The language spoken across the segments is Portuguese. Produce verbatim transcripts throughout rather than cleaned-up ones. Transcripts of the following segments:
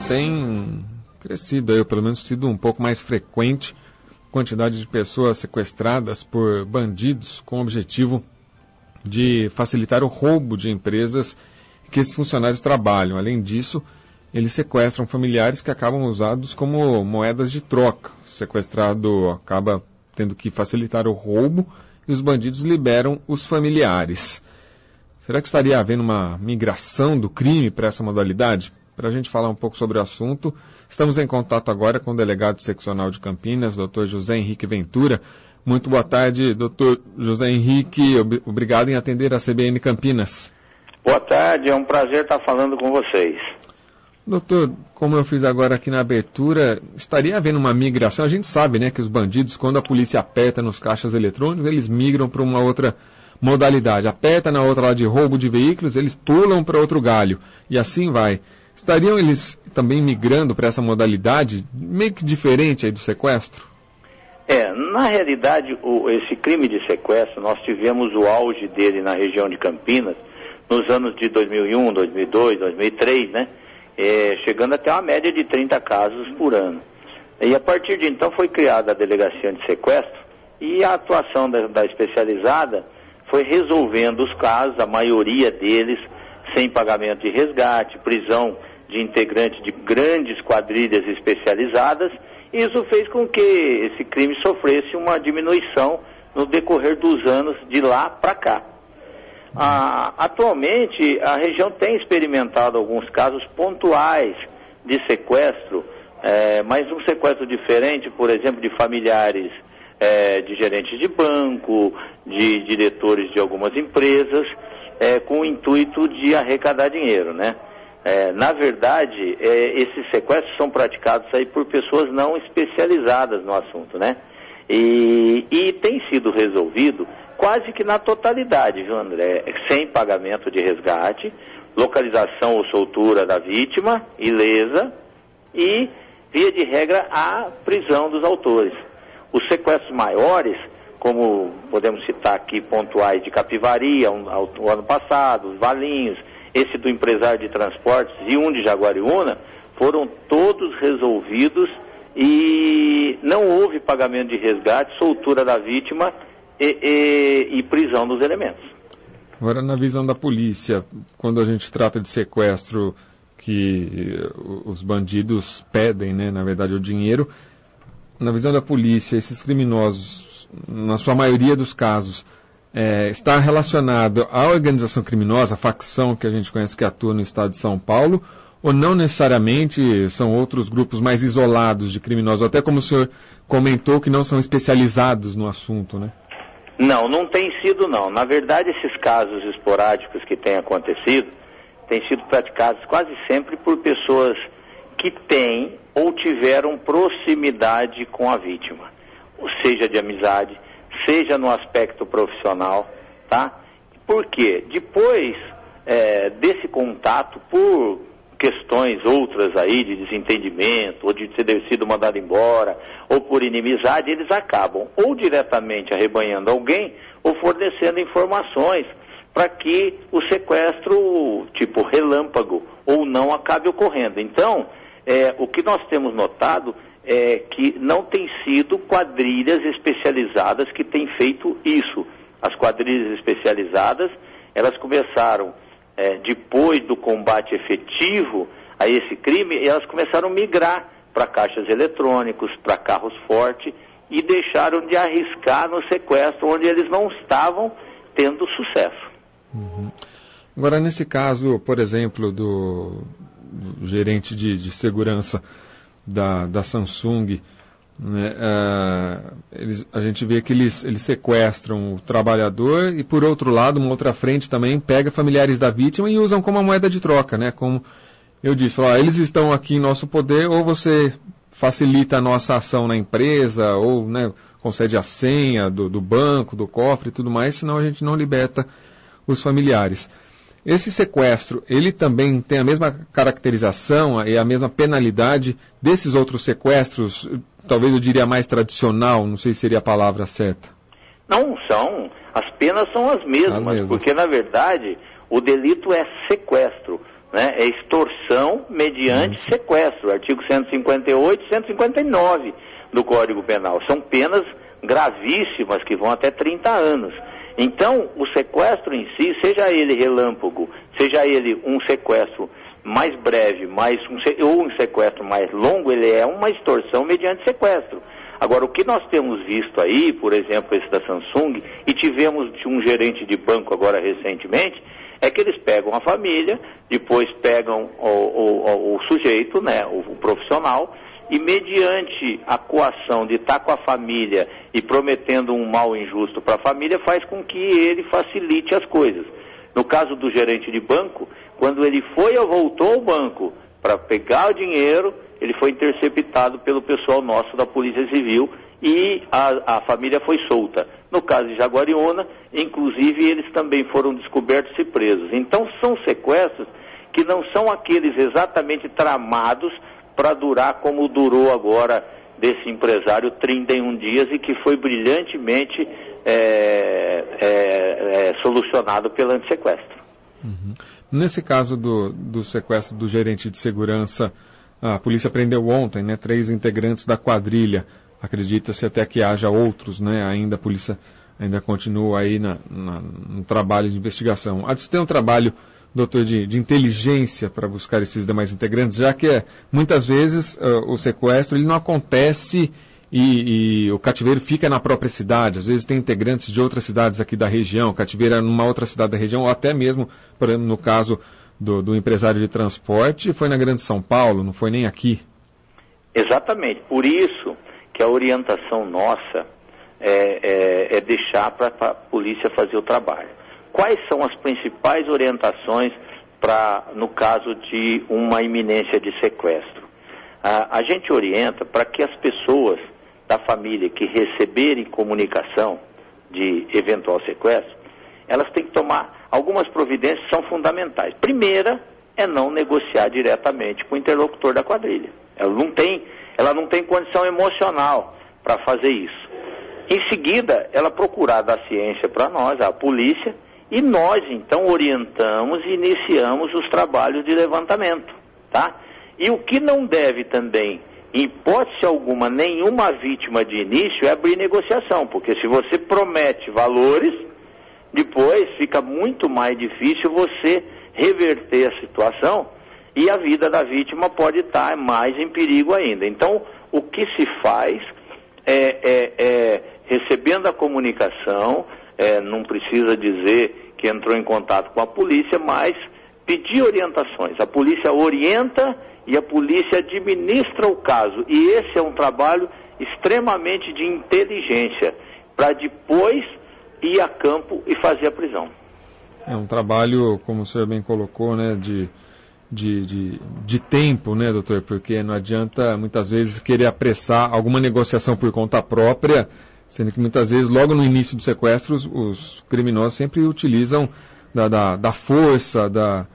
tem crescido, aí, ou pelo menos sido um pouco mais frequente, a quantidade de pessoas sequestradas por bandidos com o objetivo de facilitar o roubo de empresas que esses funcionários trabalham. Além disso, eles sequestram familiares que acabam usados como moedas de troca. O sequestrado acaba tendo que facilitar o roubo e os bandidos liberam os familiares. Será que estaria havendo uma migração do crime para essa modalidade? Para a gente falar um pouco sobre o assunto, estamos em contato agora com o delegado seccional de Campinas, doutor José Henrique Ventura. Muito boa tarde, doutor José Henrique. Obrigado em atender a C B N Campinas. Boa tarde, é um prazer estar falando com vocês. Doutor, como eu fiz agora aqui na abertura, estaria havendo uma migração? A gente sabe, né, que os bandidos, quando a polícia aperta nos caixas eletrônicos, eles migram para uma outra modalidade. Aperta na outra lá de roubo de veículos, eles pulam para outro galho. E assim vai. Estariam eles também migrando para essa modalidade, meio que diferente aí do sequestro? É, na realidade, o, esse crime de sequestro, nós tivemos o auge dele na região de Campinas, nos anos de dois mil e um, dois mil e dois, dois mil e três, né? É, chegando até uma média de trinta casos por ano. E a partir de então foi criada a delegacia de sequestro e a atuação da, da especializada foi resolvendo os casos, a maioria deles sem pagamento de resgate, prisão de integrantes de grandes quadrilhas especializadas. E isso fez com que esse crime sofresse uma diminuição no decorrer dos anos de lá para cá. Ah, atualmente, a região tem experimentado alguns casos pontuais de sequestro, é, mas um sequestro diferente, por exemplo, de familiares é, de gerentes de banco, de diretores de algumas empresas, é, com o intuito de arrecadar dinheiro, né? É, na verdade, é, esses sequestros são praticados aí por pessoas não especializadas no assunto, né? E, e tem sido resolvido quase que na totalidade, viu, André? Sem pagamento de resgate, localização ou soltura da vítima, ilesa, e, via de regra, a prisão dos autores. Os sequestros maiores, como podemos citar aqui pontuais de Capivari, um, o ano passado, os Valinhos, esse do empresário de transportes e um de Jaguariúna, foram todos resolvidos e não houve pagamento de resgate, soltura da vítima e, e, e prisão dos elementos. Agora, na visão da polícia, quando a gente trata de sequestro que os bandidos pedem, né, na verdade, o dinheiro, na visão da polícia, esses criminosos, na sua maioria dos casos, é, está relacionado à organização criminosa, a facção que a gente conhece que atua no estado de São Paulo, ou não necessariamente são outros grupos mais isolados de criminosos, até como o senhor comentou que não são especializados no assunto, né? Não, não tem sido não. Na verdade, esses casos esporádicos que têm acontecido, têm sido praticados quase sempre por pessoas que têm ou tiveram proximidade com a vítima, ou seja, de amizade, seja no aspecto profissional, tá? Por quê? Depois é, desse contato, por questões outras aí de desentendimento, ou de ter sido mandado embora, ou por inimizade, eles acabam ou diretamente arrebanhando alguém, ou fornecendo informações para que o sequestro, tipo relâmpago, ou não acabe ocorrendo. Então, é, o que nós temos notado é que não tem sido quadrilhas especializadas que têm feito isso. As quadrilhas especializadas, elas começaram É, depois do combate efetivo a esse crime, elas começaram a migrar para caixas eletrônicos, para carros fortes, e deixaram de arriscar no sequestro, onde eles não estavam tendo sucesso. Uhum. Agora, nesse caso, por exemplo, do, do gerente de, de segurança da, da Samsung, né, uh, eles, a gente vê que eles, eles sequestram o trabalhador e, por outro lado, uma outra frente também pega familiares da vítima e usam como uma moeda de troca, né? Como eu disse, fala, ah, eles estão aqui em nosso poder, ou você facilita a nossa ação na empresa, ou, né, concede a senha do, do banco, do cofre e tudo mais, senão a gente não liberta os familiares. Esse sequestro, ele também tem a mesma caracterização e a mesma penalidade desses outros sequestros, talvez eu diria mais tradicional, não sei se seria a palavra certa. Não são, as penas são as mesmas, as mesmas. Porque na verdade o delito é sequestro. né? É extorsão mediante sequestro, artigo cento e cinquenta e oito e cento e cinquenta e nove do Código Penal. São penas gravíssimas que vão até trinta anos. Então, o sequestro em si, seja ele relâmpago, seja ele um sequestro mais breve, mais um, ou um sequestro mais longo, ele é uma extorsão mediante sequestro. Agora, o que nós temos visto aí, por exemplo, esse da Samsung, e tivemos de um gerente de banco agora recentemente, é que eles pegam a família, depois pegam o, o, o, o sujeito, né, o, o profissional, e mediante a coação de estar com a família e prometendo um mal injusto para a família, faz com que ele facilite as coisas. No caso do gerente de banco, quando ele foi ou voltou ao banco para pegar o dinheiro, ele foi interceptado pelo pessoal nosso da Polícia Civil e a, a família foi solta. No caso de Jaguariúna, inclusive, eles também foram descobertos e presos. Então, são sequestros que não são aqueles exatamente tramados para durar como durou agora desse empresário trinta e um dias e que foi brilhantemente é, é, é, solucionado pelo antissequestro. Uhum. Nesse caso do, do sequestro do gerente de segurança, a polícia prendeu ontem, né, três integrantes da quadrilha. Acredita-se até que haja outros, né? Ainda a polícia ainda continua aí na, na, no trabalho de investigação. Há de se ter um trabalho, doutor, de, de inteligência para buscar esses demais integrantes, já que é, muitas vezes uh, o sequestro ele não acontece e, e o cativeiro fica na própria cidade. Às vezes tem integrantes de outras cidades aqui da região, o cativeiro é numa outra cidade da região, ou até mesmo, por exemplo, no caso do, do empresário de transporte, foi na Grande São Paulo, não foi nem aqui. Exatamente, por isso que a orientação nossa é, é, é deixar para a polícia fazer o trabalho. Quais são as principais orientações para, no caso de uma iminência de sequestro? A, a gente orienta para que as pessoas da família que receberem comunicação de eventual sequestro, elas têm que tomar algumas providências que são fundamentais. Primeira é não negociar diretamente com o interlocutor da quadrilha. Ela não tem, ela não tem condição emocional para fazer isso. Em seguida, ela procurar dar ciência para nós, a polícia, e nós, então, orientamos e iniciamos os trabalhos de levantamento, tá? E o que não deve também, em hipótese alguma, nenhuma vítima de início, é abrir negociação, porque se você promete valores, depois fica muito mais difícil você reverter a situação e a vida da vítima pode estar mais em perigo ainda. Então, o que se faz é, é, é recebendo a comunicação, é, não precisa dizer que entrou em contato com a polícia, mas pedir orientações. A polícia orienta e a polícia administra o caso. E esse é um trabalho extremamente de inteligência, para depois ir a campo e fazer a prisão. É um trabalho, como o senhor bem colocou, né, de, de, de, de tempo, né, doutor? Porque não adianta, muitas vezes, querer apressar alguma negociação por conta própria, sendo que muitas vezes, logo no início do sequestro, os, os criminosos sempre utilizam da, da, da força, da,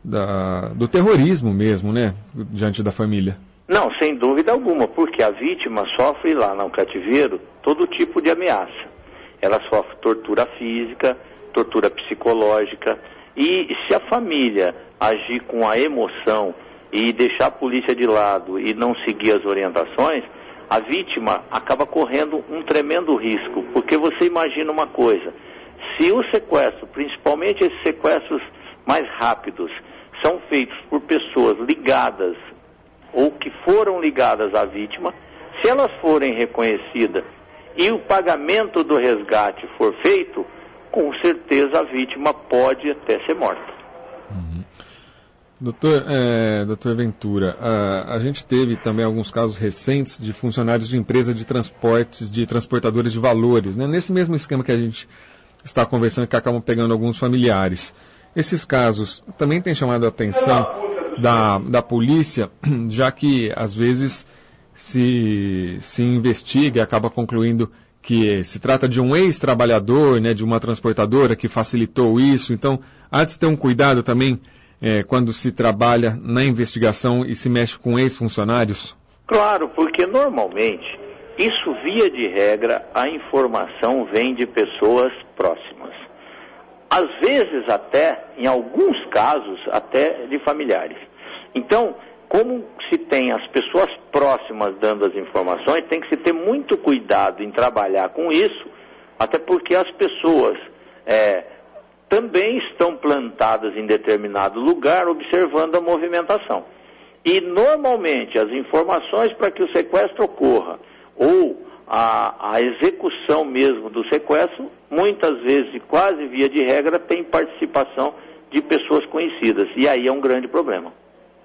da, do terrorismo mesmo, né, diante da família. Não, sem dúvida alguma, porque a vítima sofre lá no cativeiro todo tipo de ameaça. Ela sofre tortura física, tortura psicológica, e se a família agir com a emoção e deixar a polícia de lado e não seguir as orientações, a vítima acaba correndo um tremendo risco, porque você imagina uma coisa, se o sequestro, principalmente esses sequestros mais rápidos, são feitos por pessoas ligadas ou que foram ligadas à vítima, se elas forem reconhecidas e o pagamento do resgate for feito, com certeza a vítima pode até ser morta. Uhum. Doutor, é, doutor Ventura, a, a gente teve também alguns casos recentes de funcionários de empresa de transportes, de transportadores de valores, né? Nesse mesmo esquema que a gente está conversando, que acabam pegando alguns familiares. Esses casos também têm chamado a atenção da, da polícia, já que às vezes se, se investiga e acaba concluindo que se trata de um ex-trabalhador, né, de uma transportadora que facilitou isso. Então, há de se ter um cuidado também é, quando se trabalha na investigação e se mexe com ex-funcionários? Claro, porque normalmente, isso via de regra, a informação vem de pessoas próximas. às vezes até, em alguns casos, até de familiares. Então, como se tem as pessoas próximas dando as informações, tem que se ter muito cuidado em trabalhar com isso, até porque as pessoas é, também estão plantadas em determinado lugar, observando a movimentação. E, normalmente, as informações para que o sequestro ocorra, ou a, a execução mesmo do sequestro, muitas vezes, e quase via de regra, tem participação de pessoas conhecidas. E aí é um grande problema.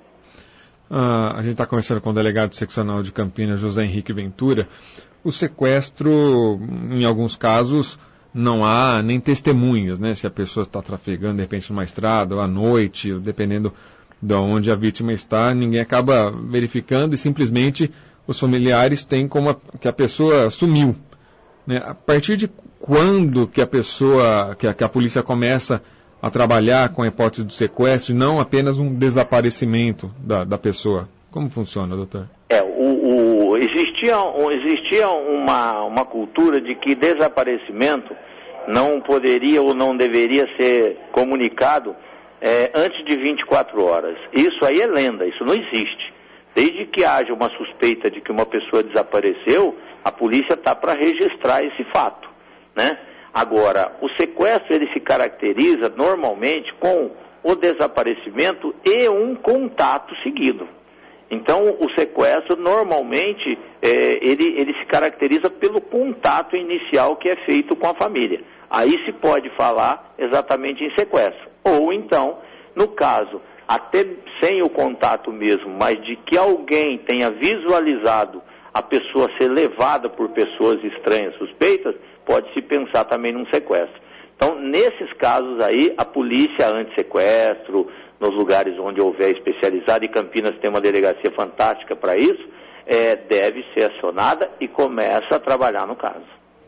Ah, a gente está conversando com o delegado seccional de Campinas, José Henrique Ventura. O sequestro, em alguns casos, não há nem testemunhas, né? Se a pessoa está trafegando, de repente, numa estrada, ou à noite, dependendo de onde a vítima está, ninguém acaba verificando e simplesmente os familiares têm como a, que a pessoa sumiu. Né? A partir de quando que a pessoa, que a, que a polícia começa a trabalhar com a hipótese do sequestro e não apenas um desaparecimento da, da pessoa? Como funciona, doutor? É, o, o, existia, um, existia uma, uma cultura de que desaparecimento não poderia ou não deveria ser comunicado é, antes de vinte e quatro horas. Isso aí é lenda, isso não existe. Desde que haja uma suspeita de que uma pessoa desapareceu, a polícia está para registrar esse fato, né? Agora, o sequestro ele se caracteriza normalmente com o desaparecimento e um contato seguido. Então, o sequestro normalmente é, ele, ele se caracteriza pelo contato inicial que é feito com a família. Aí se pode falar exatamente em sequestro. Ou então, no caso, até sem o contato mesmo, mas de que alguém tenha visualizado a pessoa ser levada por pessoas estranhas, suspeitas, pode-se pensar também num sequestro. Então, nesses casos aí, a polícia anti-sequestro, nos lugares onde houver especializado, e Campinas tem uma delegacia fantástica para isso, é, deve ser acionada e começa a trabalhar no caso.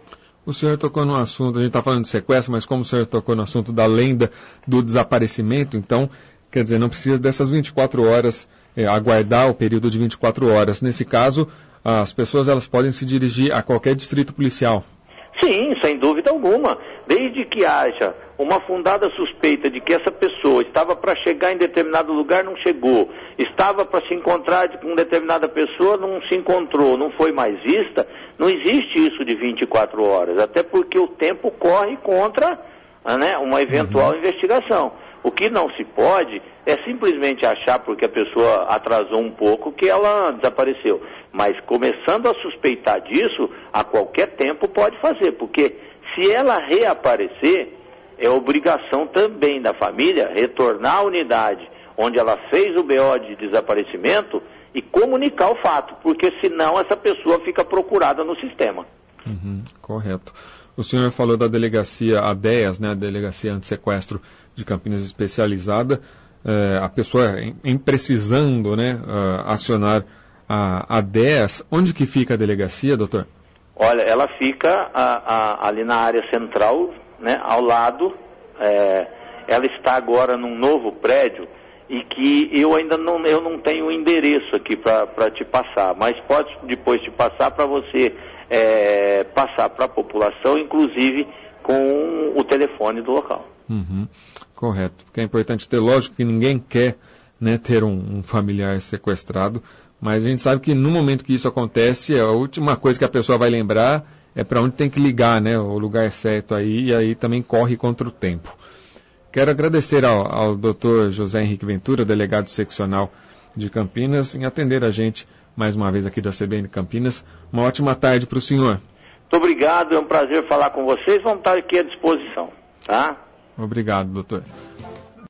O senhor tocou no assunto, a gente está falando de sequestro, mas como o senhor tocou no assunto da lenda do desaparecimento, então, quer dizer, não precisa dessas vinte e quatro horas, é, aguardar o período de vinte e quatro horas. Nesse caso, as pessoas elas podem se dirigir a qualquer distrito policial. Sim, sem dúvida alguma. Desde que haja uma fundada suspeita de que essa pessoa estava para chegar em determinado lugar, não chegou. Estava para se encontrar com determinada pessoa, não se encontrou, não foi mais vista. Não existe isso de vinte e quatro horas, até porque o tempo corre contra, né, uma eventual uhum. investigação. O que não se pode é simplesmente achar, porque a pessoa atrasou um pouco, que ela desapareceu. Mas começando a suspeitar disso, a qualquer tempo pode fazer, porque se ela reaparecer, é obrigação também da família retornar à unidade onde ela fez o B O de desaparecimento e comunicar o fato, porque senão essa pessoa fica procurada no sistema. Uhum, correto. O senhor falou da delegacia A D E A S, né, a Delegacia Antissequestro de Campinas Especializada. É, a pessoa em, em precisando, né, uh, acionar a, a D E A S, onde que fica a delegacia, doutor? Olha, ela fica a, a, ali na área central, né, ao lado. É, ela está agora num novo prédio e que eu ainda não, eu não tenho o endereço aqui para te passar, mas posso depois te passar para você é, passar para a população, inclusive com o telefone do local. Uhum, correto, porque é importante ter, lógico que ninguém quer, né, ter um, um familiar sequestrado, mas a gente sabe que no momento que isso acontece, a última coisa que a pessoa vai lembrar é para onde tem que ligar, né, o lugar certo aí, e aí também corre contra o tempo. Quero agradecer ao, ao doutor José Henrique Ventura, delegado seccional de Campinas, em atender a gente mais uma vez aqui da C B N Campinas. Uma ótima tarde para o senhor. Muito obrigado, é um prazer falar com vocês, vamos estar aqui à disposição, tá? Obrigado, doutor.